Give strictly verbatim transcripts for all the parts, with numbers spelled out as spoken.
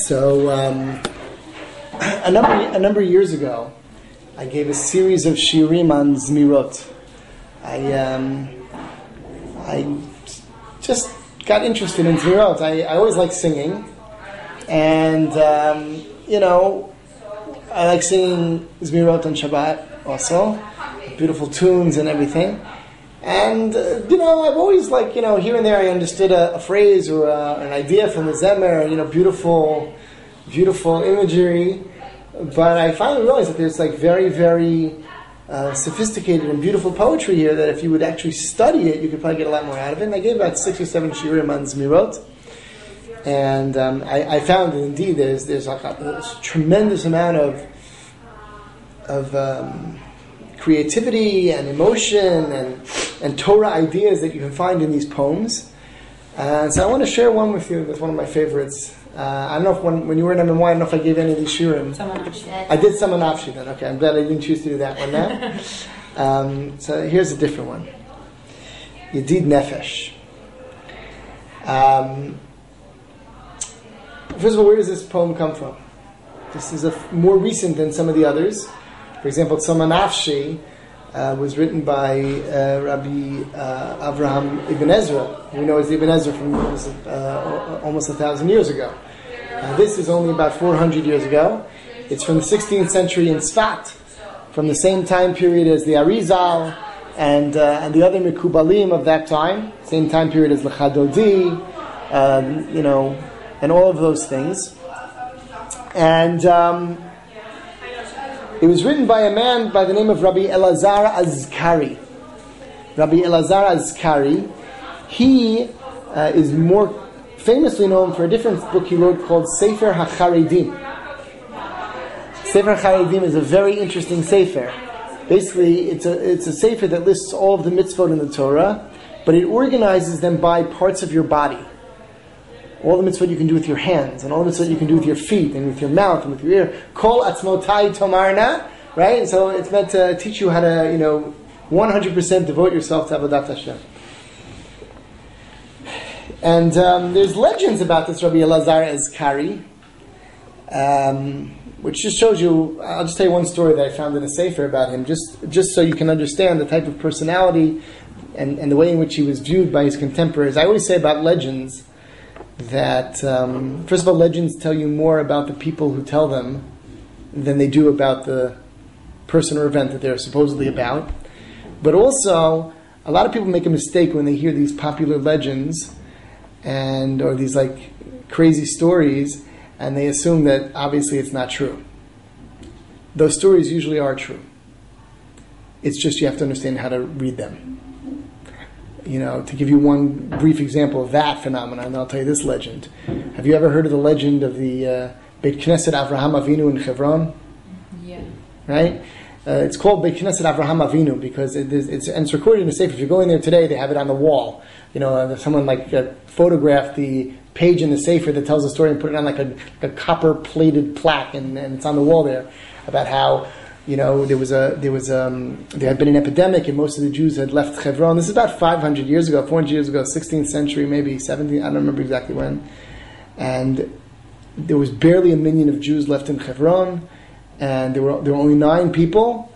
So um, a number a number of years ago, I gave a series of shiurim on Zmirot. I um, I just got interested in Zmirot. I, I always like singing, and um, you know, I like singing Zmirot on Shabbat also, beautiful tunes and everything. And, uh, you know, I've always, like, you know, here and there I understood a, a phrase or a, an idea from the Zemer, you know, beautiful, beautiful imagery. But I finally realized that there's, like, very, very uh, sophisticated and beautiful poetry here that if you would actually study it, you could probably get a lot more out of it. And I gave about six or seven shiurim on Zmirot. And um, I, I found that, indeed, there's, there's, like a, there's a tremendous amount of... of um, creativity and emotion and, and Torah ideas that you can find in these poems. And so I want to share one with you that's one of my favorites. Uh, I don't know if when, when you were in M M Y, I don't know if I gave any of these shiurim. I did some on Nafshi then. Okay, I'm glad I didn't choose to do that one now. um, so here's a different one. Yedid Nefesh. Um, first of all, where does this poem come from? This is a f- more recent than some of the others. For example, Tzoma Nafshi uh, was written by uh, Rabbi uh, Avraham Ibn Ezra. We know as Ibn Ezra from uh, almost a thousand years ago. Uh, this is only about four hundred years ago. It's from the sixteenth century in Sfat, from the same time period as the Arizal and uh, and the other Mekubalim of that time. Same time period as the Chadodi, um, you know, and all of those things. And um, it was written by a man by the name of Rabbi Elazar Azkari. Rabbi Elazar Azkari, he uh, is more famously known for a different book he wrote called Sefer HaCharedim. Sefer HaCharedim is a very interesting sefer. Basically, it's a it's a sefer that lists all of the mitzvot in the Torah, but it organizes them by parts of your body. All the mitzvot you can do with your hands, and all the mitzvot you can do with your feet, and with your mouth, and with your ear. Kol atzmotai tomarna, right? So it's meant to teach you how to, you know, one hundred percent devote yourself to Avodat Hashem. And um, there's legends about this Rabbi Elazar Azkari, um, which just shows you, I'll just tell you one story that I found in a sefer about him, just just so you can understand the type of personality and, and the way in which he was viewed by his contemporaries. I always say about legends, that, um, first of all, legends tell you more about the people who tell them than they do about the person or event that they're supposedly about. But also, a lot of people make a mistake when they hear these popular legends and or these like crazy stories, and they assume that obviously it's not true. Those stories usually are true. It's just you have to understand how to read them. You know, to give you one brief example of that phenomenon, and I'll tell you this legend. Have you ever heard of the legend of the uh, Beit Knesset Avraham Avinu in Hebron? Yeah. Right? Uh, it's called Beit Knesset Avraham Avinu because it is, it's, and it's recorded in the Sefer. If you go in there today, they have it on the wall. You know, uh, someone like uh, photographed the page in the Sefer that tells the story and put it on like a, a copper-plated plaque, and, and it's on the wall there about how, you know, there was a there was um there had been an epidemic and most of the Jews had left Hebron. This is about five hundred years ago, four hundred years ago, sixteenth century, maybe seventeenth. I don't remember exactly when. And there was barely a million of Jews left in Hebron, and there were there were only nine people,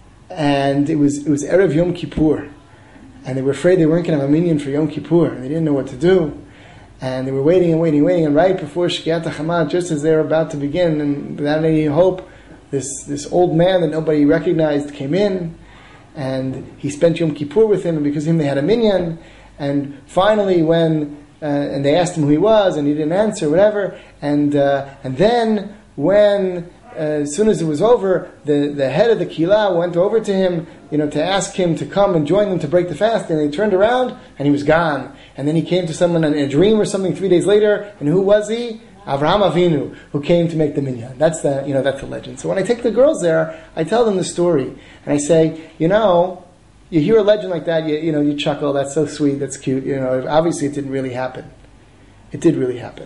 and it was it was Erev Yom Kippur, and they were afraid they weren't going to have a minyan for Yom Kippur, and they didn't know what to do, and they were waiting and waiting and waiting, and right before Shkiat HaChamad, just as they were about to begin, and without any hope, This this old man that nobody recognized came in, and he spent Yom Kippur with him, and because of him they had a minyan. And finally, when uh, and they asked him who he was, and he didn't answer, whatever. And uh, and then when uh, as soon as it was over, the, the head of the kila went over to him, you know, to ask him to come and join them to break the fast. And they turned around, and he was gone. And then he came to someone in a dream or something three days later, and who was he? Avraham Avinu, who came to make the minyan. That's the, you know, that's the legend. So when I take the girls there, I tell them the story, and I say, you know, you hear a legend like that, you, you know, you chuckle. That's so sweet. That's cute. You know, obviously it didn't really happen. It did really happen.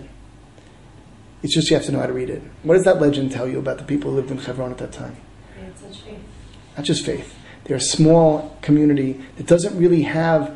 It's just you have to know how to read it. What does that legend tell you about the people who lived in Hebron at that time? They had such faith. Not just faith. They're a small community that doesn't really have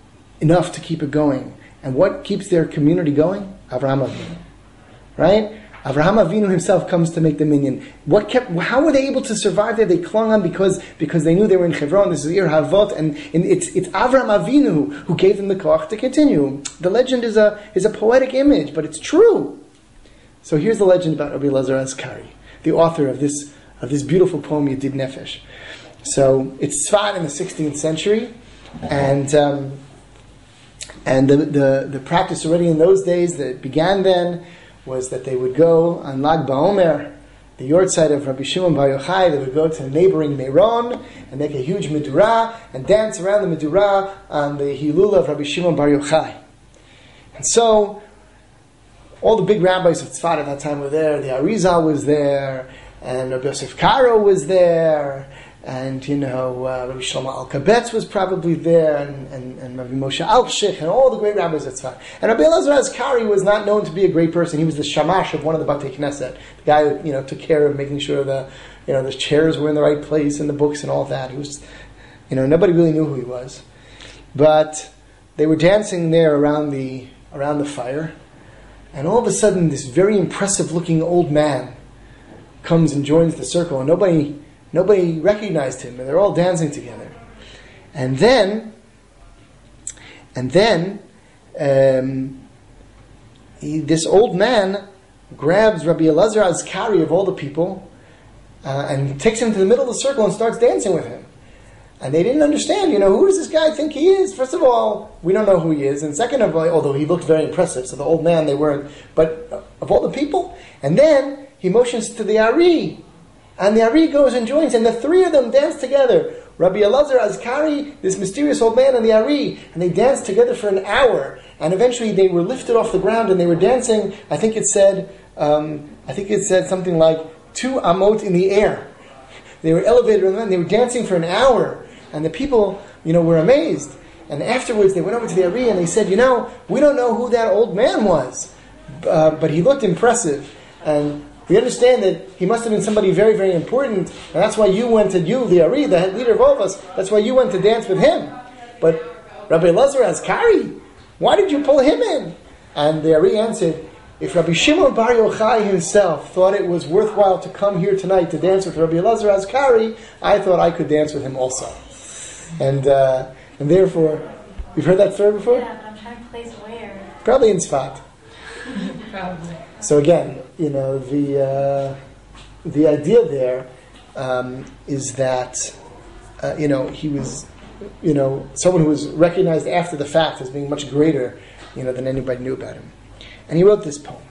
enough to keep it going. And what keeps their community going? Avraham Avinu. Right? Avraham Avinu himself comes to make the minyan. What kept? How were they able to survive there? They clung on because because they knew they were in Hebron. This is Ir Havot, and, and it's it's Avraham Avinu who gave them the koach to continue. The legend is a is a poetic image, but it's true. So here's the legend about Rabbi Elazar Azkari, the author of this of this beautiful poem Yedid Nefesh. So it's Tzfat in the sixteenth century, and um, and the, the the practice already in those days that began then was that they would go on Lag BaOmer, the yortzeit of Rabbi Shimon Bar Yochai. They would go to neighboring Meron and make a huge medurah and dance around the medurah on the Hilul of Rabbi Shimon Bar Yochai. And so all the big rabbis of Tzfat at that time were there. The Arizal was there, and Rabbi Yosef Karo was there, and you know uh, Rabbi Shlomo Alkabetz was probably there, and, and, and Rabbi Moshe Alshich, and all the great rabbis of Tzfat. And Rabbi Elazar Azkari was not known to be a great person. He was the shamash of one of the Batei Knesset, the guy who you know took care of making sure the you know the chairs were in the right place and the books and all that. He was, you know, nobody really knew who he was, but they were dancing there around the around the fire. And all of a sudden, this very impressive-looking old man comes and joins the circle, and nobody, nobody recognized him, and they're all dancing together. And then, and then, um, he, this old man grabs Rabbi Elazar Azkari of all the people, uh, and takes him to the middle of the circle and starts dancing with him. And they didn't understand, you know, who does this guy think he is? First of all, we don't know who he is. And second of all, although he looked very impressive, so the old man, they weren't, but of all the people. And then he motions to the Ari. And the Ari goes and joins, and the three of them dance together. Rabbi Elazar Azkari, this mysterious old man, and the Ari. And they danced together for an hour. And eventually they were lifted off the ground and they were dancing, I think it said, um, I think it said something like two amot in the air. They were elevated and they were dancing for an hour. And the people, you know, were amazed. And afterwards, they went over to the Ari and they said, you know, we don't know who that old man was, uh, but he looked impressive. And we understand that he must have been somebody very, very important. And that's why you went to, you, the Ari, the head leader of all of us, that's why you went to dance with him. But Rabbi Elazar Azkari, why did you pull him in? And the Ari answered, if Rabbi Shimon Bar Yochai himself thought it was worthwhile to come here tonight to dance with Rabbi Elazar Azkari, I thought I could dance with him also. And uh, and therefore, you've heard that story before? Yeah, but I'm trying to place where. Probably in Tzfat. Probably. So again, you know, the uh, the idea there um, is that uh, you know he was, you know, someone who was recognized after the fact as being much greater, you know, than anybody knew about him. And he wrote this poem.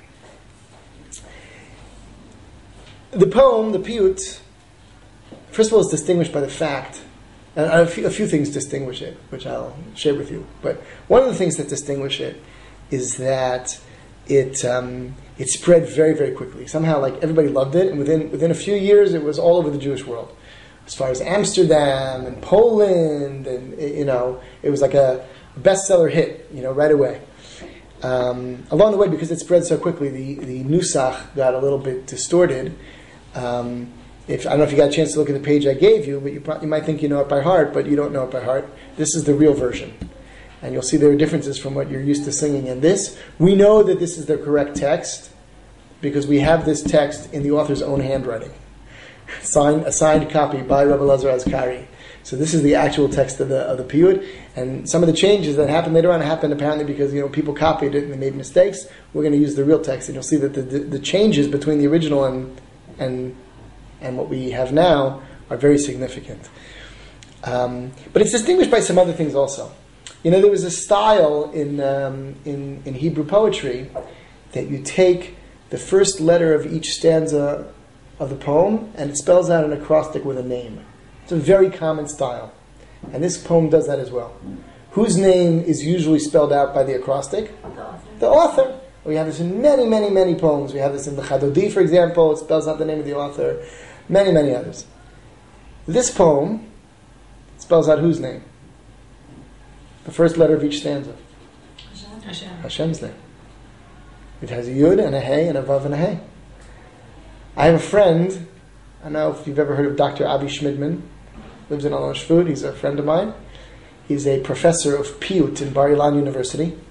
The poem, the piyut, first of all, is distinguished by the fact. And a few, a few things distinguish it, which I'll share with you. But one of the things that distinguish it is that it um, it spread very, very quickly. Somehow, like, everybody loved it, and within within a few years, it was all over the Jewish world. As far as Amsterdam and Poland, and you know, it was like a bestseller hit, you know, right away. Um, along the way, because it spread so quickly, the the nusach got a little bit distorted. Um, If, I don't know if you got a chance to look at the page I gave you, but you, probably, you might think you know it by heart, but you don't know it by heart. This is the real version. And you'll see there are differences from what you're used to singing in this. We know that this is the correct text because we have this text in the author's own handwriting. Signed, a signed copy by Rabbi Elazar Azkari. So this is the actual text of the of the piyut. And some of the changes that happened later on happened apparently because you know people copied it and they made mistakes. We're going to use the real text, and you'll see that the, the, the changes between the original and and and what we have now are very significant. Um, but it's distinguished by some other things also. You know, there was a style in, um, in in Hebrew poetry that you take the first letter of each stanza of the poem and it spells out an acrostic with a name. It's a very common style. And this poem does that as well. Whose name is usually spelled out by the acrostic? The author. The author. We have this in many, many, many poems. We have this in the Chadodi, for example. It spells out the name of the author. Many, many others. This poem spells out whose name? The first letter of each stanza. Hashem. Hashem's name. It has a Yud and a Hey and a Vav and a Hey. I have a friend, I don't know if you've ever heard of Doctor Avi Schmidman, lives in Alon Shvut. He's a friend of mine. He's a professor of piyut in Bar Ilan University.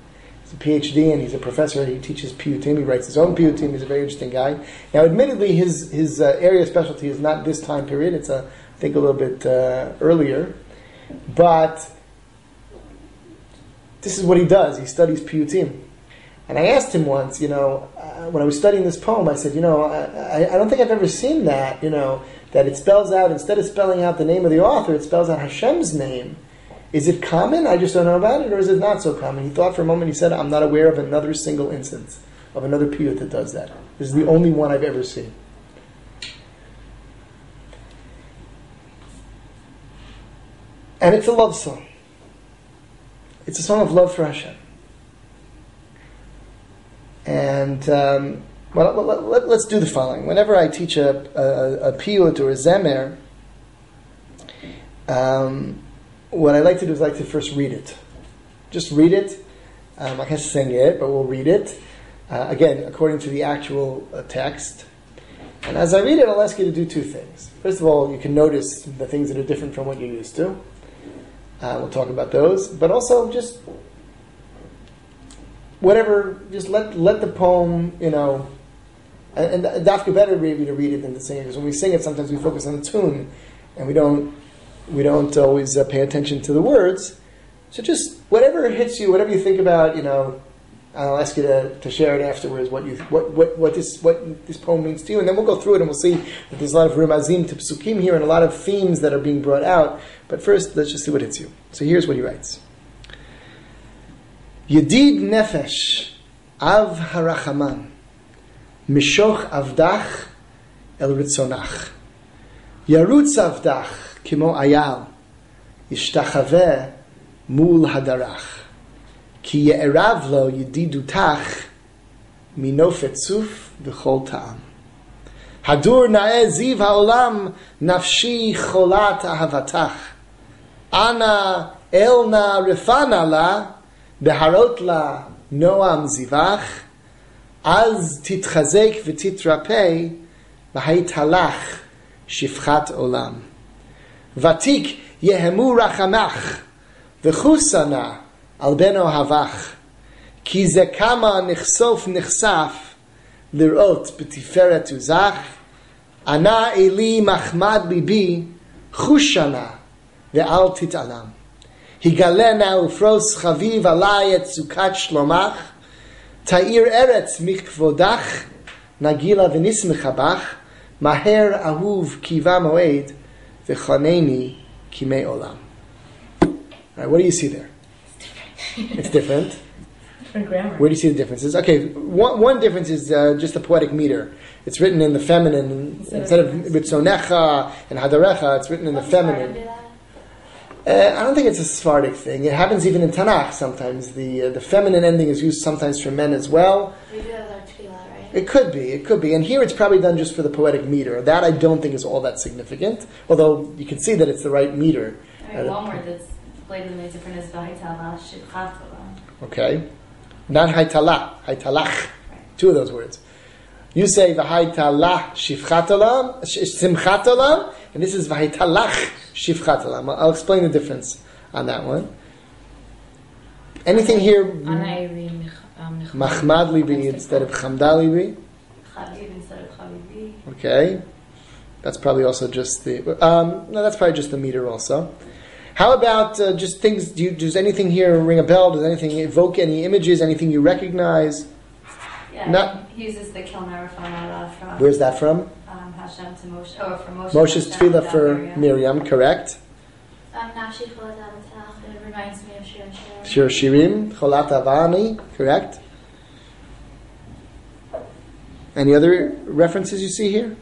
He's a PhD and he's a professor. He teaches piyutim. He writes his own piyutim. He's a very interesting guy. Now, admittedly, his his uh, area of specialty is not this time period. It's, a, I think, a little bit uh, earlier. But this is what he does. He studies piyutim. And I asked him once, you know, uh, when I was studying this poem, I said, you know, I, I don't think I've ever seen that, you know, that it spells out, instead of spelling out the name of the author, it spells out Hashem's name. Is it common? I just don't know about it, or is it not so common? He thought for a moment, he said, I'm not aware of another single instance of another piyut that does that. This is the only one I've ever seen. And it's a love song. It's a song of love for Hashem. And um, well, let, let, let's do the following. Whenever I teach a, a, a piyut or a zemer, um, what I like to do is I like to first read it. Just read it. Um, I can't sing it, but we'll read it. Uh, again, according to the actual uh, text. And as I read it, I'll ask you to do two things. First of all, you can notice the things that are different from what you're used to. Uh, we'll talk about those. But also, just whatever, just let let the poem, you know, and, and dafka better maybe to read it than to sing it, because when we sing it, sometimes we focus on the tune, and we don't we don't always uh, pay attention to the words. So just whatever hits you, whatever you think about, you know, I'll ask you to, to share it afterwards. What you what, what what this what this poem means to you, and then we'll go through it and we'll see that there's a lot of rimazim to psukim here and a lot of themes that are being brought out. But first, let's just see what hits you. So here's what he writes. Yedid nefesh av harachaman mishoch avdach el ritzonach yarutz avdach kimo ayal yishtachaveh mul hadarach ki ye'erav lo yedidutach minofet suf v'chol ta'am hadur na'eh ziv ha'olam nafshi cholat ahavatach ana elna refana la Beharot la noam zivach, az titchazek v'titrapei, v'haitalach shifchat olam. Vatik yehemu rachamach, v'chusana al beno havach, ki zekama nichsof nichsaf, lirot b'tiferet uzach, ana eli machmad libi, chushana ve'al titalam. Higalena ufros chaviv alay et sukat shlomach, ta'ir eretz mikvodach, nagila v'nismechabach, maher ahuv kiva moed, v'chaneni kimei olam. All right, what do you see there? It's different. Different grammar. Where do you see the differences? Okay, one, one difference is uh, just the poetic meter. It's written in the feminine instead, instead of ritzonecha and hadarecha. It's written in the feminine. Uh, I don't think it's a Sephardic thing. It happens even in Tanakh sometimes. The uh, the feminine ending is used sometimes for men as well. We do that with our tefillah, right? It could be, it could be. And here it's probably done just for the poetic meter. That I don't think is all that significant. Although you can see that it's the right meter. I mean, one word that's blatantly different is v'haitala shivchat olam. Okay. Not haitala, haitalach. Right. Two of those words. You say v'haitala shivchat olam, simchat olam, and this is v'haitalach shivchat olam. I'll explain the difference on that one. Anything here? Mahmad libi instead of chamda libi. Chavib instead of chavibi. Okay. That's probably also just the... Um, no, that's probably just the meter also. How about uh, just things... Do you, does anything here ring a bell? Does anything evoke any images? Anything you recognize? Yeah, Not, he uses the Kilner from... from where's that from? Um, Hashem to Moshe... Oh, from Moshe. Moshe's tefillah for Miriam. Miriam, correct. Um, Nafshi Cholat Avatach, it reminds me of Shir and Shir Shir. Shirim, Cholat Avani, correct. Any other references you see here?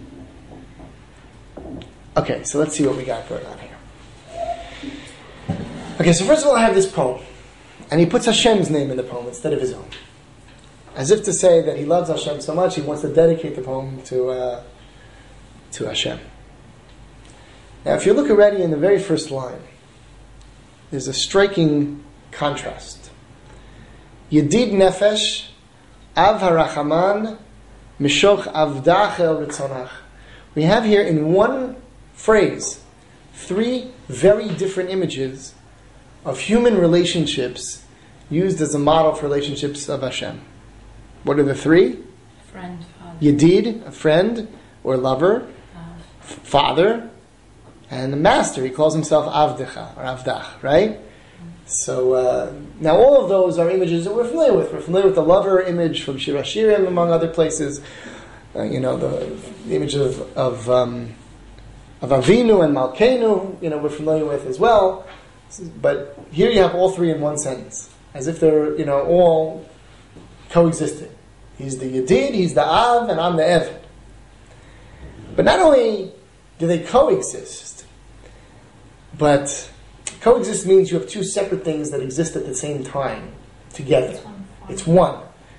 Okay, so let's see what we got going on here. Okay, so first of all, I have this poem. And he puts Hashem's name in the poem instead of his own. As if to say that he loves Hashem so much, he wants to dedicate the poem to, uh, to Hashem. Now, if you look already in the very first line, there's a striking contrast. Yedid nefesh, av harachaman, mishoch avdach el ritzonach. We have here in one phrase three very different images of human relationships used as a model for relationships of Hashem. What are the three? Friend, father. Yedid, a friend or lover, Uh, father, and the master. He calls himself Avdecha or Avdach, right? So uh, now all of those are images that we're familiar with. We're familiar with the lover image from Shir Hashirim, among other places. Uh, you know, the, the image of of, um, of Avinu and Malkeinu, you know, we're familiar with as well. But here you have all three in one sentence, as if they're, you know, all coexisting. He's the Yedid, he's the Av, and I'm the Eved. But not only do they coexist, but coexist means you have two separate things that exist at the same time, together. It's one.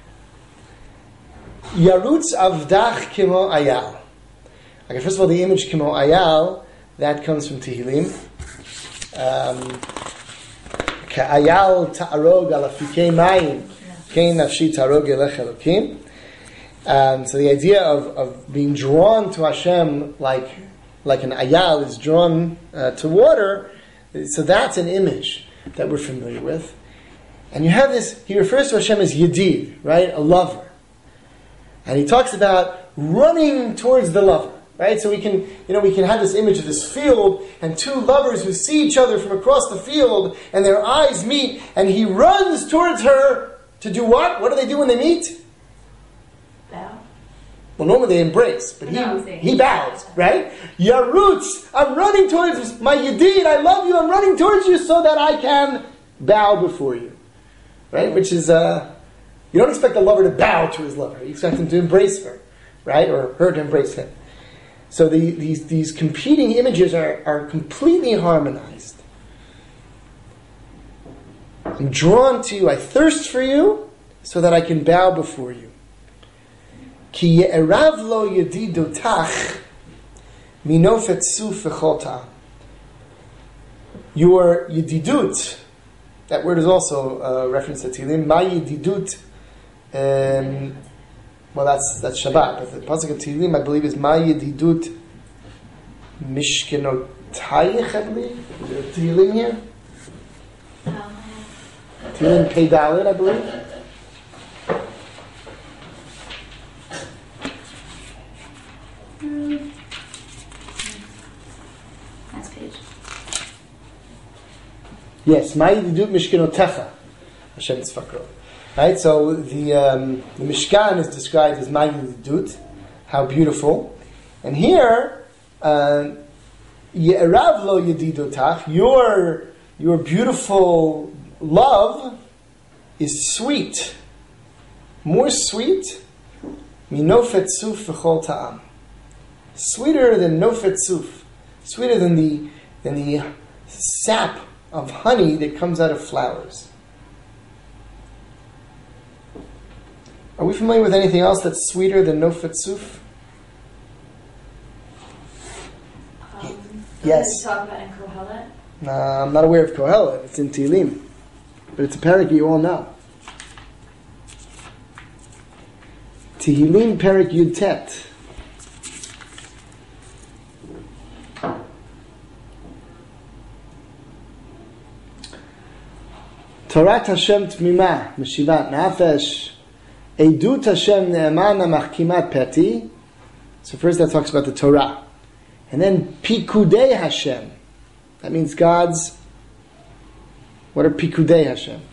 Yarutz Avdach Kimo Ayal. Okay, first of all, the image Kimo Ayal, that comes from Tehillim. Um, Ka'ayal ta'arog alafikei mayim, kein nafshi ta'arog elech Elokim. Um, so the idea of, of being drawn to Hashem like like an ayal is drawn uh, to water, so that's an image that we're familiar with. And you have this, he refers to Hashem as Yedid, right? A lover. And he talks about running towards the lover, right? So we can, you know, we can have this image of this field and two lovers who see each other from across the field and their eyes meet and he runs towards her to do what? What do they do when they meet? Bow. Well, normally they embrace, but he, No, he bows, right? Yarutz, I'm running towards my Yedid, I love you, I'm running towards you so that I can bow before you. Right? Which is, uh, you don't expect a lover to bow to his lover. You expect him to embrace her, right? Or her to embrace him. So the, these, these competing images are, are completely harmonized. I'm drawn to you, I thirst for you, so that I can bow before you. Ki ye'erav lo yedidotach minofet suf v'chol. Your yedidut, that word is also a reference to Tehillim. Ma yedidut, um, well that's that's Shabbat, but the pasuk of Tehillim I believe is Ma yedidut mishkenotayich, I believe. Is there a Tehillim here? Um, Tehillim Pei Dalet, I believe. Next page. Yes, Ma yedidut mishkenotecha, Hashem Tzvakro. Right, so the um, the Mishkan is described as Ma yedidut, how beautiful, and here uh, ye'erav lo yedidotach, your your beautiful love is sweet, more sweet, minofet suf v'chol ta'am, sweeter than nofet suf, sweeter than the than the sap of honey that comes out of flowers. Are we familiar with anything else that's sweeter than nofet suf? Um, Yes. Talk about in Kohelet. Uh, I'm not aware of Kohelet. It's in Tehillim. But it's a parak you all know. Tehillim parak Yud Tet. Torat Hashem Tmima, Meshivat Nafesh, Edut Hashem Ne'emana Machkimat Peti. So first that talks about the Torah. And then Pikudei Hashem. That means God's, what are Pikudei Hashem?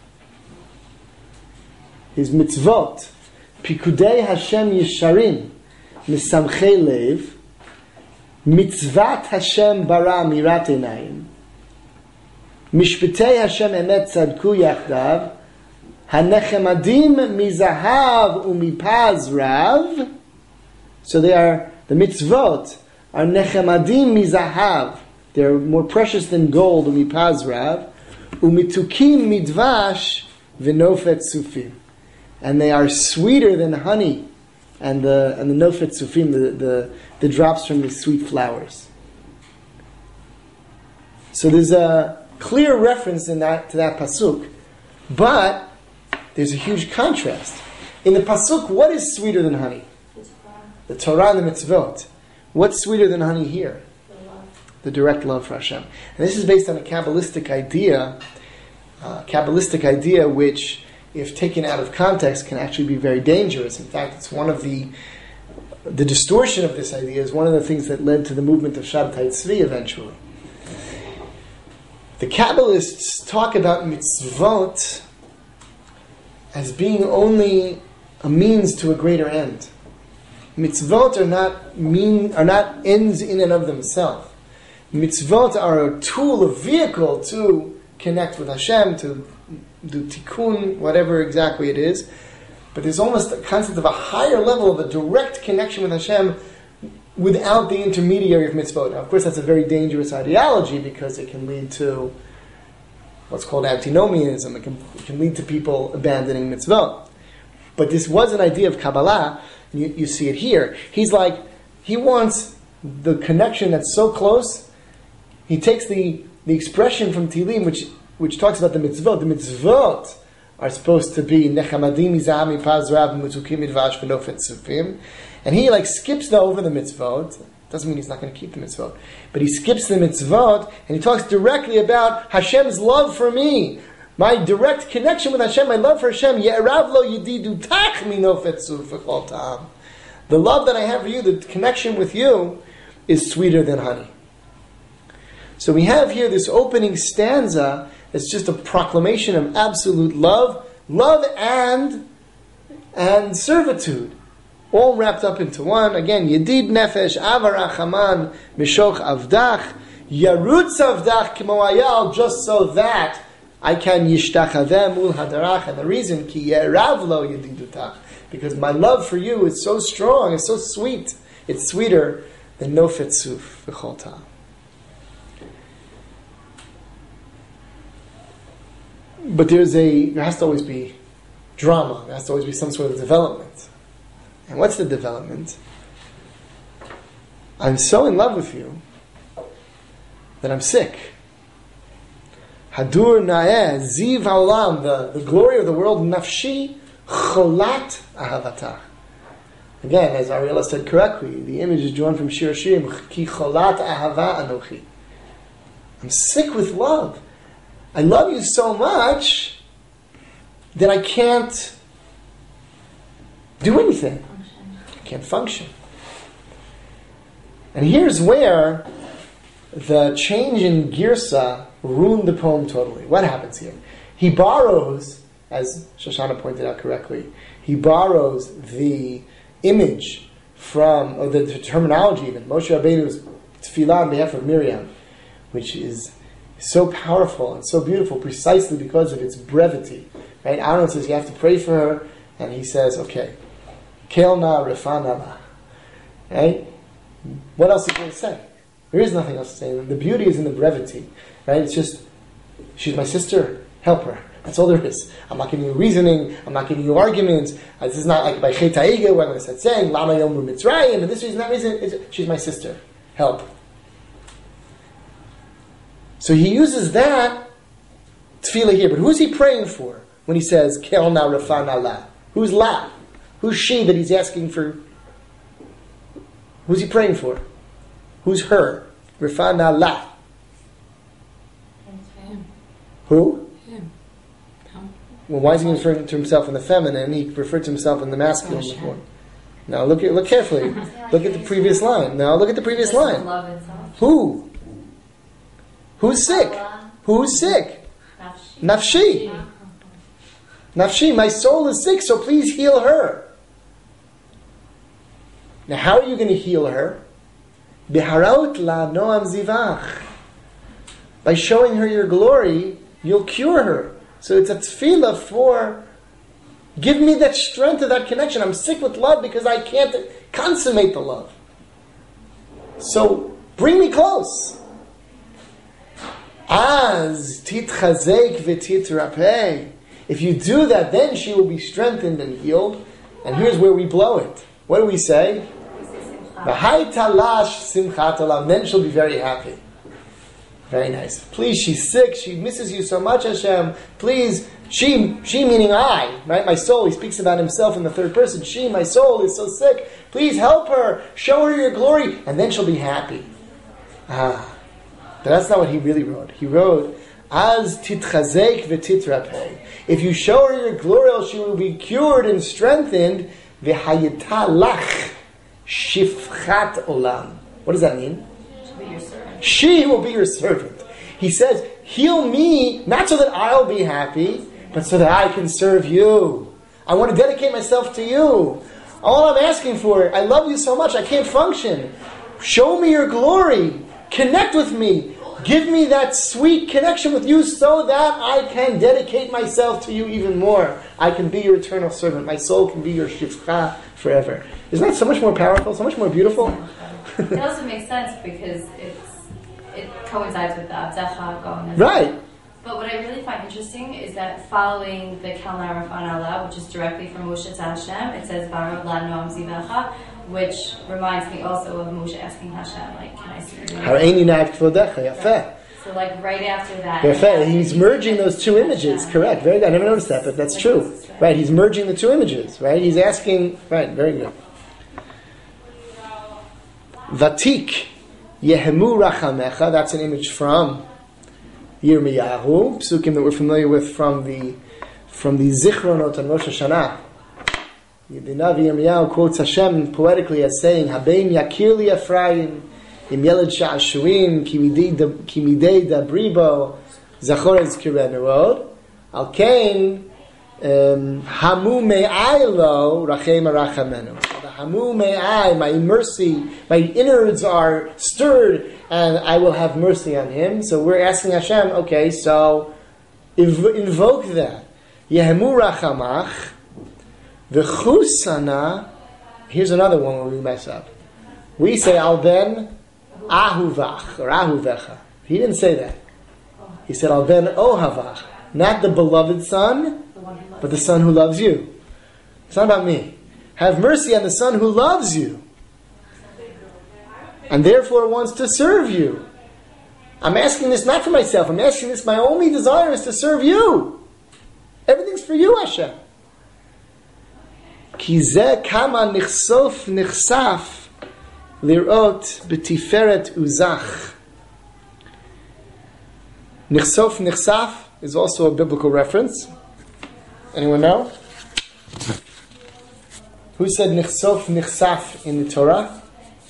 His mitzvot. Pikudei Hashem Yesharim, Misamchei Lev, Mitzvat Hashem Bara Mirat Einayim, Mishpetei Hashem Emet Tzadku Yachdav, Hanechemadim Mizahav Umipaz Rav. So they are, the mitzvot are Nechemadim Mizahav. They're more precious than gold, Umipaz Rav. Umitukim Midvash V'nofet Sufim. And they are sweeter than honey and the and the Nofet Sufim, the, the, the drops from the sweet flowers. So there's a clear reference in that to that pasuk, but there's a huge contrast. In the pasuk, what is sweeter than honey? The Torah and the mitzvot. What's sweeter than honey here? The love. The direct love for Hashem. And this is based on a Kabbalistic idea uh, Kabbalistic idea which, if taken out of context, can actually be very dangerous. In fact, it's one of the the distortion of this idea is one of the things that led to the movement of Shabtai Tzvi eventually. The Kabbalists talk about mitzvot as being only a means to a greater end. Mitzvot are not mean are not ends in and of themselves. Mitzvot are a tool, a vehicle to connect with Hashem, to do tikkun, whatever exactly it is. But there's almost a concept of a higher level of a direct connection with Hashem without the intermediary of mitzvot. Now, of course, that's a very dangerous ideology because it can lead to what's called antinomianism. It can, it can lead to people abandoning mitzvot. But this was an idea of Kabbalah. You, you see it here. He's like, he wants the connection that's so close. He takes the, the expression from Tehillim, which which talks about the mitzvot. The mitzvot are supposed to be nechamadim izami paz rav mutzukim midvash v'nofet sufim, and he like skips over the mitzvot. Doesn't mean he's not going to keep the mitzvot, but he skips the mitzvot and he talks directly about Hashem's love for me, my direct connection with Hashem, my love for Hashem. Ye'erav lo yedidu tach minofet suf v'chol ta'am. The love that I have for you, the connection with you, is sweeter than honey. So we have here this opening stanza. It's just a proclamation of absolute love, love and and servitude, all wrapped up into one. Again, Yedid Nefesh, Avarach Haman, Mishoch Avdach, Yarutz Avdach Kimo Ayal, just so that I can Yishtachaveh Mul Hadarach. And the reason, Ki Yerav Lo Yedidutach, because my love for you is so strong, it's so sweet, it's sweeter than Nofet Suf V'chol Ta'am. But there's a, there has to always be drama. There has to always be some sort of development. And what's the development? I'm so in love with you that I'm sick. Hadur na'eh, ziv ha'olam, the, the glory of the world, nafshi cholat ahavatah. Again, as Ariella said correctly, the image is drawn from Shir Shirim, ki cholat ahava anochi. I'm sick with love. I love you so much that I can't do anything. Function. I can't function. And here's where the change in Girsa ruined the poem totally. What happens here? He borrows, as Shoshana pointed out correctly, he borrows the image from, or the, the terminology even, Moshe Rabbeinu's tefillah on behalf of Miriam, which is so powerful and so beautiful precisely because of its brevity. Right? Aaron says you have to pray for her, and he says, okay, Kelna Refanala. Right? What else is he going to say? There is nothing else to say. The beauty is in the brevity. Right? It's just, she's my sister, help her. That's all there is. I'm not giving you reasoning, I'm not giving you arguments. Uh, this is not like by Chet HaEgel where I'm going to start saying, Lama Yomru Mitzrayim, and this reason, that reason. It's, she's my sister, help. So he uses that tefillah here. But who's he praying for when he says, Kel na refana la? Who's la? Who's she that he's asking for? Who's he praying for? Who's her? Refana la. Him. Who? Him. Him. Well, why is he referring to himself in the feminine? He referred to himself in the masculine before. Now look at look carefully. Look at the previous line. Now look at the previous line. Who? Who's sick? Who's sick? Nafshi. Nafshi, my soul is sick, so please heal her. Now, how are you going to heal her? Biharaut la noam zivach. By showing her your glory, you'll cure her. So it's a tefillah for, give me that strength of that connection. I'm sick with love because I can't consummate the love. So bring me close. Az titchazek v'titrapeh. If you do that, then she will be strengthened and healed. And here's where we blow it. What do we say? V'hai talash simchat olam. Then she'll be very happy. Very nice. Please, she's sick. She misses you so much, Hashem. Please, she, she meaning I, right? My soul. He speaks about himself in the third person. She, my soul, is so sick. Please help her. Show her your glory, and then she'll be happy. Ah. But that's not what he really wrote. He wrote, Az titchazek v'titrapeh. If you show her your glory, she will be cured and strengthened. V'hayita lach shifchat olam. What does that mean? To be your servant. She will be your servant. He says, heal me, not so that I'll be happy, but so that I can serve you. I want to dedicate myself to you. All I'm asking for, I love you so much, I can't function. Show me your glory. Connect with me. Give me that sweet connection with you so that I can dedicate myself to you even more. I can be your eternal servant. My soul can be your shifcha forever. Isn't that so much more powerful, so much more beautiful? It also makes sense because it's it coincides with the Abzecha going as Right. well. But what I really find interesting is that following the Kelna Rafan Allah, which is directly from Moshe to Hashem, it says Varod La Noam Zivecha, which reminds me also of Moshe asking Hashem, like, can I see your Hareini na'at kvodecha, yafeh. So like right after that, Yafeh. He's merging those two images. Correct. Very good. I never noticed that, but that's true. Right. He's merging the two images. Right. He's asking. Right. Very good. Vatik Yehemu Rachamecha. That's an image from Yirmiyahu, psukim that we're familiar with from the from the Zichronot and Rosh Hashanah. The Navi Yirmiyahu quotes Hashem poetically as saying, "Habeim yakir li Ephraim, im yeled sha'ashuim, ki midei dabribo, zachor ezkireh nerod, al kain hamu me'ai lo rachem arachamenu." The hamu me'ai, my mercy, my innards are stirred, and I will have mercy on him. So we're asking Hashem, okay, so inv- invoke that. Yehemu rachamach. V'chusana, here's another one where we mess up. We say al ben ahuvach or ahuvecha. He didn't say that. He said al ben ohavach, not the beloved son, but the son who loves you. It's not about me. Have mercy on the son who loves you, and therefore wants to serve you. I'm asking this not for myself. I'm asking this. My only desire is to serve you. Everything's for you, Hashem. Ki zeh kama nichsof nichsaf lirot b'tiferet uzach. Nichsof nichsaf is also a biblical reference. Anyone know? Who said nichsof nichsaf in the Torah?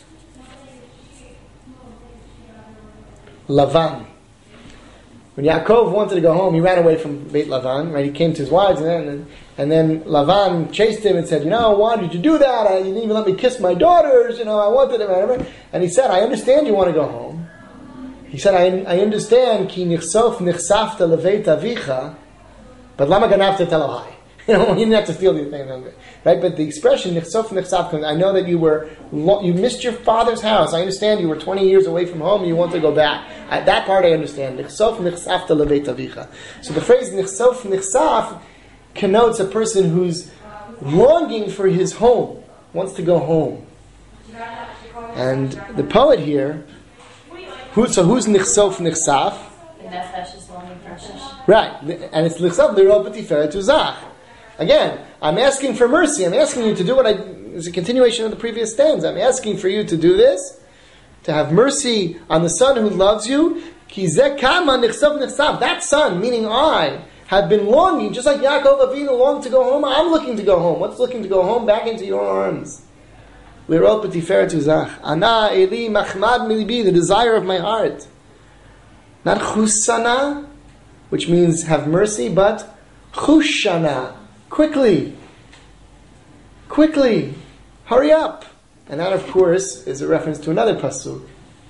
Lavan. When Yaakov wanted to go home, he ran away from Beit Lavan. Right, he came to his wives, and then and then Lavan chased him and said, "You know, why did you do that? I, you didn't even let me kiss my daughters. You know, I wanted it, whatever." And he said, "I understand you want to go home." He said, "I, I understand ki nichsof nichsafta leveit avicha, but lama ganavta telohai." You know, you didn't have to steal these things, right? But the expression nichsof nichsaf, I know that you were you missed your father's house. I understand you were twenty years away from home and you want to go back. I, that part I understand. Nichsof nichsafta leveit avicha. So the phrase nichsof nichsaf connotes a person who's longing for his home, wants to go home. And the poet here, who, so who's nichsof nichsaf? The nefesh is longing for Hashem. Right, and it's nichsof lirot b'tiferet uzach. Again, I'm asking for mercy. I'm asking you to do what I... It's a continuation of the previous stanza. I'm asking for you to do this, to have mercy on the son who loves you. Ki zeh kama nichsav nichsav. That son, meaning I, have been longing, just like Yaakov Avinu longed to go home. I'm looking to go home. What's looking to go home? Back into your arms. Lirot b'tiferet uzach. Ana eli machmad milibi, the desire of my heart. Not chusana, which means have mercy, but chushana. Quickly, quickly, hurry up. And that, of course, is a reference to another pasuk.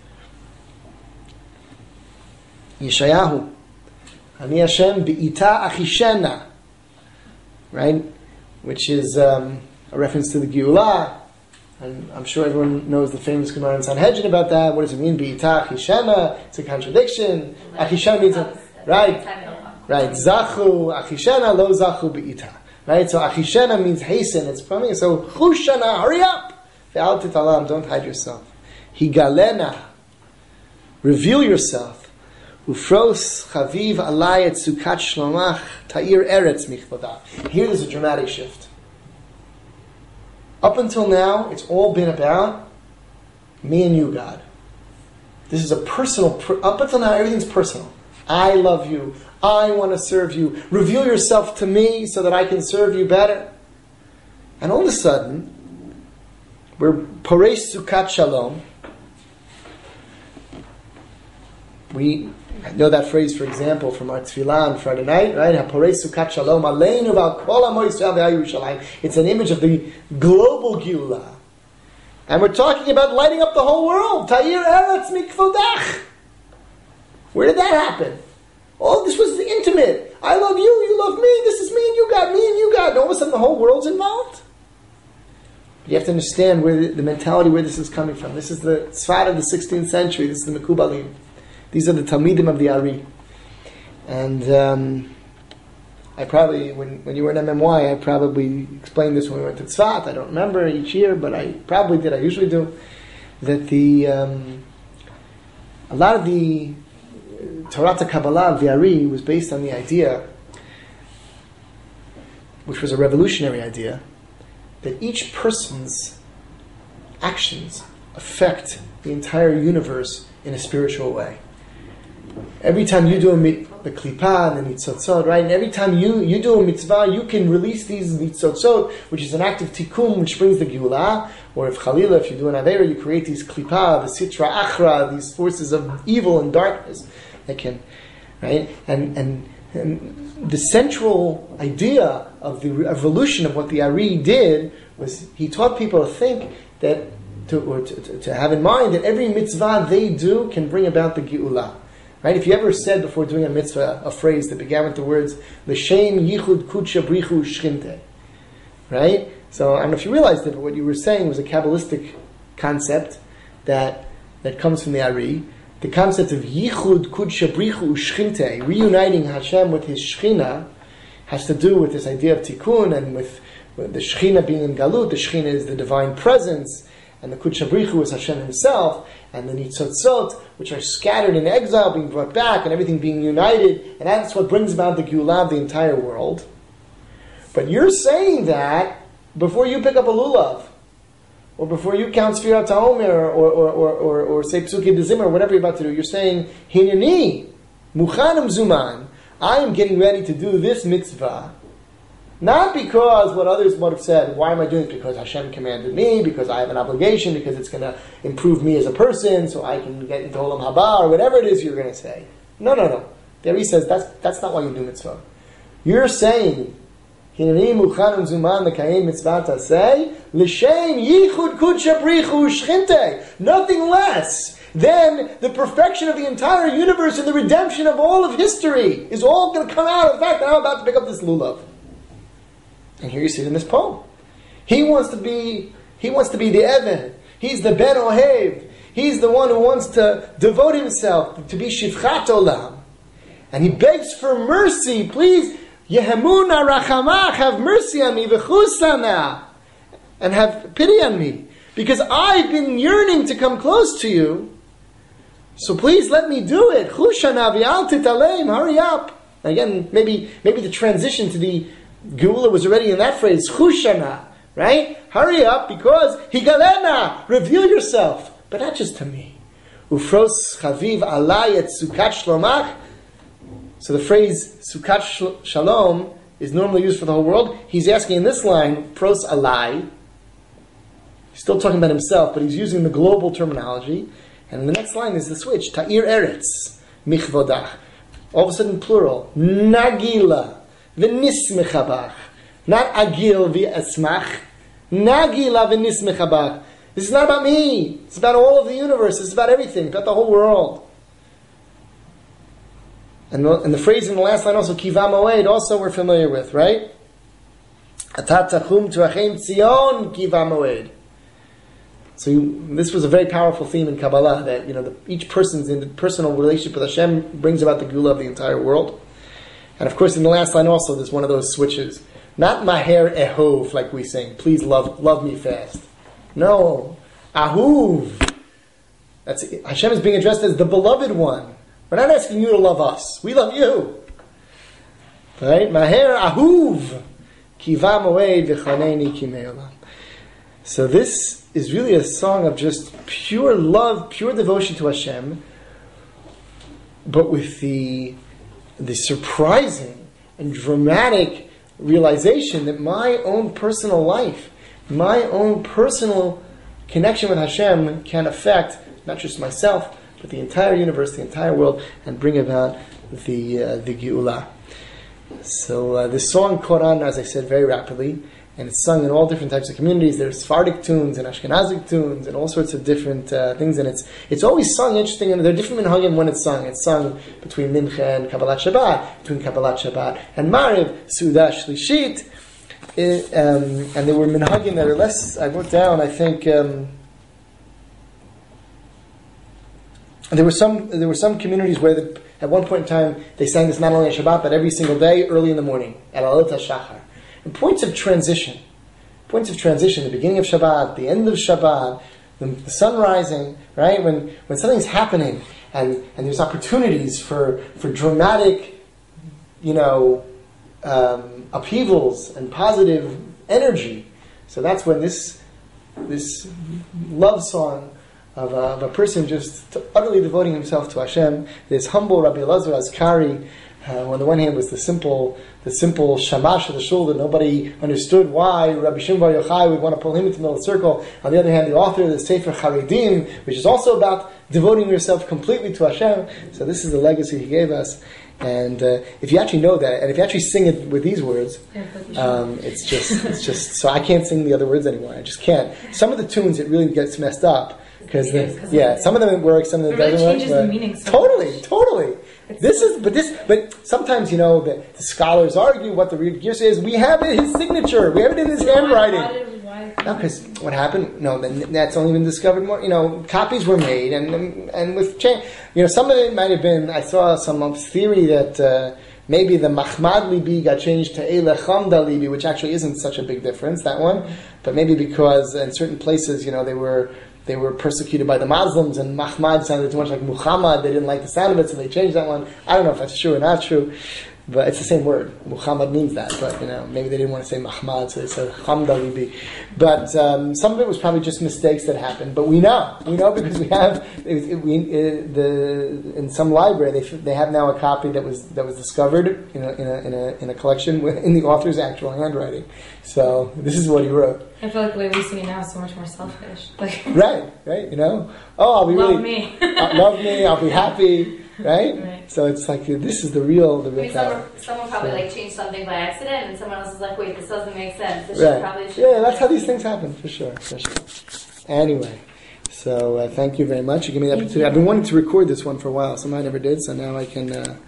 Yeshayahu. Ani Hashem bi'ita achishena. Right? Which is um, a reference to the Geulah. And I'm sure everyone knows the famous Gemara in Sanhedrin about that. What does it mean? Bi'ita achishena. It's a contradiction. Achishena means, a, right? Right. Zachu, achishena, lo zachu bi'ita. Right, so achishena means hasten. It's coming. So chushana, hurry up. Ve'al titalam, don't hide yourself. Higalena, reveal yourself. Ufros chaviv alay et sukat shlomach ta'ir eretz michvodah. Here there's a dramatic shift. Up until now, it's all been about me and you, God. This is a personal. Up until now, everything's personal. I love you. I want to serve you. Reveal yourself to me so that I can serve you better. And all of a sudden, we're Poresh Sukat Shalom. We know that phrase, for example, from our Tefillah on Friday night, right? Poresh Sukat Shalom Aleinu Val Kol Amo Yisrael V'Yerushalayim. It's an image of the global Geulah. And we're talking about lighting up the whole world. Ta'ir Eretz Mikvodach. Where did that happen? Oh, this was intimate. I love you, you love me, this is me and you got, me and you got. And all of a sudden the whole world's involved. You have to understand where the, the mentality where this is coming from. This is the Tzfat of the sixteenth century. This is the Mekubalim. These are the Talmidim of the Ari. And um, I probably, when, when you were in M M Y, I probably explained this when we went to Tzfat. I don't remember each year, but I probably did. I usually do. That the um, a lot of the Torah Kabbalah of the Ari was based on the idea, which was a revolutionary idea, that each person's actions affect the entire universe in a spiritual way. Every time you do a mit, the klipa and the nitzotzot, right? And every time you, you do a mitzvah, you can release these nitzotzot, which is an act of tikkun, which brings the geulah. Or if chalila, if you do an avera, you create these klipa, the sitra achra, these forces of evil and darkness that can, right? And and, and the central idea of the evolution of what the Ari did was he taught people to think that, to, or to, to, to have in mind that every mitzvah they do can bring about the geulah. Right? If you ever said before doing a mitzvah a phrase that began with the words L'shem yichud kudsha brichu shchinte, right? So I don't know if you realized it, but what you were saying was a Kabbalistic concept that that comes from the Ari. The concept of yichud kudsha brichu shchinte, reuniting Hashem with His Shechina, has to do with this idea of tikkun and with, with the Shechina being in Galut. The Shechina is the divine presence, and the kudsha brichu is Hashem Himself. And the nitzotzot, which are scattered in exile, being brought back, and everything being united, and that's what brings about the geulah of the entire world. But you're saying that before you pick up a lulav, or before you count Sfirat HaOmer, or, or, or, or, or say Psukim Dezimmer, or whatever you're about to do, you're saying, Hineni, Muchanim Zuman, I am getting ready to do this mitzvah, not because what others would have said, why am I doing it? Because Hashem commanded me, because I have an obligation, because it's going to improve me as a person, so I can get into Olam Haba, or whatever it is you're going to say. No, no, no. There he says, that's that's not why you do mitzvah. You're saying, Hineni muchanim zuman l'kayim mitzvah taseh, l'shem yichud kudsha brichu shchinte. Nothing less than the perfection of the entire universe and the redemption of all of history is all going to come out of the fact that I'm about to pick up this lulav. And here you see it in this poem. He wants to be, he wants to be the Evan. He's the Ben Ohev. He's the one who wants to devote himself to be Shivchat Olam. And he begs for mercy. Please, Yehemuna Rachamach, have mercy on me, v'chusana, and have pity on me. Because I've been yearning to come close to you. So please let me do it. Chushana v'al titaleim, hurry up. Again, maybe, maybe the transition to the Geulah was already in that phrase, Chushana, right? Hurry up, because Higalena, reveal yourself, but not just to me. Ufros chaviv alay et sukat shlomach. So the phrase sukat shalom is normally used for the whole world. He's asking in this line, pros alay. He's still talking about himself, but he's using the global terminology. And in the next line is the switch, ta'ir eretz michvodach. All of a sudden plural, nagila. V'nismechabach. Not agil v'esmach. Nagila v'nismechabach. This is not about me. It's about all of the universe. It's about everything. It's about the whole world. And the, and the phrase in the last line also, kiva moed, also we're familiar with, right? Atat tachum tuachem tzion kiva moed. So you, this was a very powerful theme in Kabbalah, that you know the, each person's in personal relationship with Hashem brings about the geulah of the entire world. And of course, in the last line also, there's one of those switches. Not maher ehov, like we sing. Please love love me fast. No. Ahuv. That's, Hashem is being addressed as the beloved one. We're not asking you to love us. We love you. Right? Maher ahuv. Kiva moed v'chaneni kimei olam. So this is really a song of just pure love, pure devotion to Hashem, but with the the surprising and dramatic realization that my own personal life, my own personal connection with Hashem can affect not just myself, but the entire universe, the entire world, and bring about the uh, the Geula. So uh, this song caught on, as I said, very rapidly, and it's sung in all different types of communities. There's Sephardic tunes and Ashkenazic tunes and all sorts of different uh, things, and it's it's always sung, interesting, and there are different minhagim when it's sung. It's sung between Mincha and Kabbalat Shabbat, between Kabbalat Shabbat and Mariv, Suda Shlishit, it, um, and there were minhagim that are less, I wrote down, I think, um, there were some there were some communities where the, at one point in time they sang this not only on Shabbat but every single day early in the morning at Alot HaShachar. And points of transition, points of transition, the beginning of Shabbat, the end of Shabbat, the, the sun rising, right? When when something's happening and, and there's opportunities for, for dramatic, you know, um, upheavals and positive energy. So that's when this this love song of a, of a person just utterly devoting himself to Hashem, this humble Rabbi Elazar Azkari, uh, on the one hand was the simple the simple shamash of the shul that nobody understood why Rabbi Shimon Bar Yochai would want to pull him into the middle of the circle. On the other hand, the author of the Sefer Charedim, which is also about devoting yourself completely to Hashem. So this is the legacy he gave us. And uh, if you actually know that, and if you actually sing it with these words, um, it's just it's just so I can't sing the other words anymore. I just can't. Some of the tunes it really gets messed up because yeah, some of them it works, some of them it doesn't changes work. The meaning so totally, much. totally. It's This so is, but this, but sometimes you know the, the scholars argue what the reader says. We have it, his signature. We have it in his handwriting. Why did, why, No, because what happened? No, then that's only been discovered more. You know, copies were made, and and with change, you know, some of it might have been. I saw some theory that uh, maybe the Mahmad Libi got changed to Eile Chamda Libi, which actually isn't such a big difference. That one, but maybe because in certain places, you know, they were. They were persecuted by the Muslims, and Mahmad sounded too much like Muhammad. They didn't like the sound of it, so they changed that one. I don't know if that's true or not true, but it's the same word. Muhammad means that, but you know, maybe they didn't want to say Mahmad, so they said Hamda Libi. But um, some of it was probably just mistakes that happened. But we know, we know because we have it, it, we, it, the in some library they they have now a copy that was that was discovered in a in a in a, in a collection in the author's actual handwriting. So this is what he wrote. I feel like the way we sing it now is so much more selfish. Like right, right, you know. Oh, I'll be love really me. uh, love me. I'll be happy. Right? Right. So it's like this is the real the I real mean, power. someone, someone probably So- like changed something by accident, and someone else is like, "Wait, this doesn't make sense. This should Right. probably should." Yeah, that's how these things happen for sure. For sure. Anyway, so uh, thank you very much. You give me the opportunity. I've been wanting to record this one for a while. Somehow I never did. So now I can. Uh,